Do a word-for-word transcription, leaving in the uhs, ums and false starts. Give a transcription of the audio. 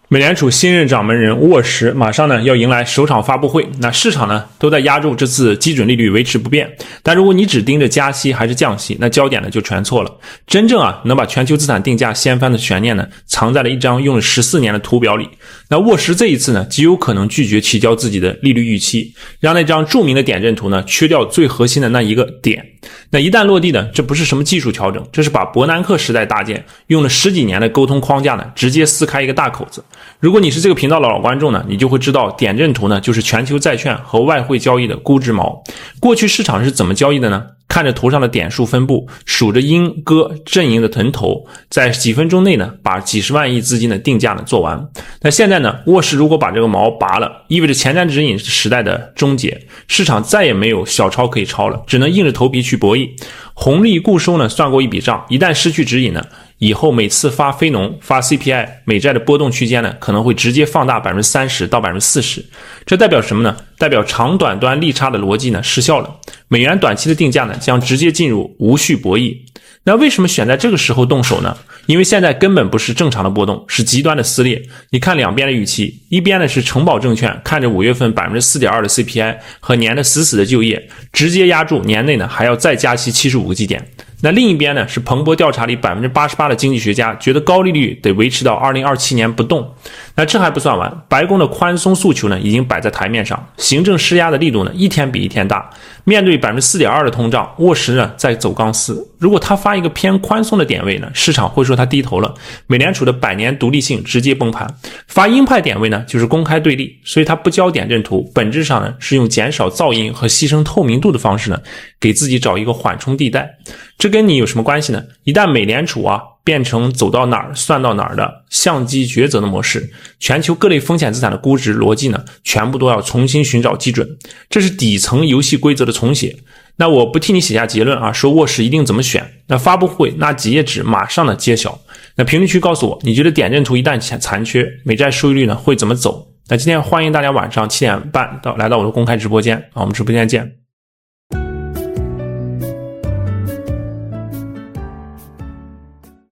美联储新任掌门人沃什马上呢要迎来首场发布会，那市场呢都在压住这次基准利率维持不变。但如果你只盯着加息还是降息，那焦点呢就全错了。真正啊能把全球资产定价掀翻的悬念呢，藏在了一张用了十四年的图表里。那沃什这一次呢，极有可能拒绝提交自己的利率预期，让那张著名的点阵图呢缺掉最核心的那一个点。那一旦落地呢，这不是什么技术调整，这是把伯南克时代搭建用了十几年的沟通框架呢，直接撕开一个大口子。如果你是这个频道的老观众呢，你就会知道点阵图呢就是全球债券和外汇交易的估值锚。过去市场是怎么交易的呢？看着图上的点数分布，数着鹰鸽阵营的腾头，在几分钟内呢把几十万亿资金的定价呢做完。那现在呢，沃什如果把这个锚拔了，意味着前瞻指引时代的终结，市场再也没有小抄可以抄了，只能硬着头皮去博弈。红利固收呢算过一笔账，一旦失去指引呢，以后每次发非农发 C P I 美债的波动区间呢，可能会直接放大 百分之三十 到 百分之四十。 这代表什么呢？代表长短端利差的逻辑呢失效了，美元短期的定价呢将直接进入无序博弈。那为什么选在这个时候动手呢？因为现在根本不是正常的波动，是极端的撕裂。你看两边的预期，一边呢是城堡证券看着五月份 百分之四点二 的 C P I 和年的死死的就业，直接压住年内呢还要再加息七十五个基点。那另一边呢是彭博调查里 百分之八十八 的经济学家觉得高利率得维持到二零二七年不动。那这还不算完，白宫的宽松诉求呢已经摆在台面上，行政施压的力度呢一天比一天大。面对 百分之四点二 的通胀，沃什呢在走钢丝，如果他发一个偏宽松的点位呢，市场会说他低头了，美联储的百年独立性直接崩盘。发鹰派点位呢就是公开对立，所以他不交点阵图，本质上呢是用减少噪音和牺牲透明度的方式呢给自己找一个缓冲地带。这跟你有什么关系呢？一旦美联储啊变成走到哪儿算到哪儿的相机抉择的模式，全球各类风险资产的估值逻辑呢全部都要重新寻找基准，这是底层游戏规则的重写。那我不替你写下结论啊，说沃什一定怎么选，那发布会那几页纸马上的揭晓。那评论区告诉我，你觉得点阵图一旦残缺，美债收益率呢会怎么走？那今天欢迎大家晚上七点半到来到我的公开直播间啊，我们直播间见。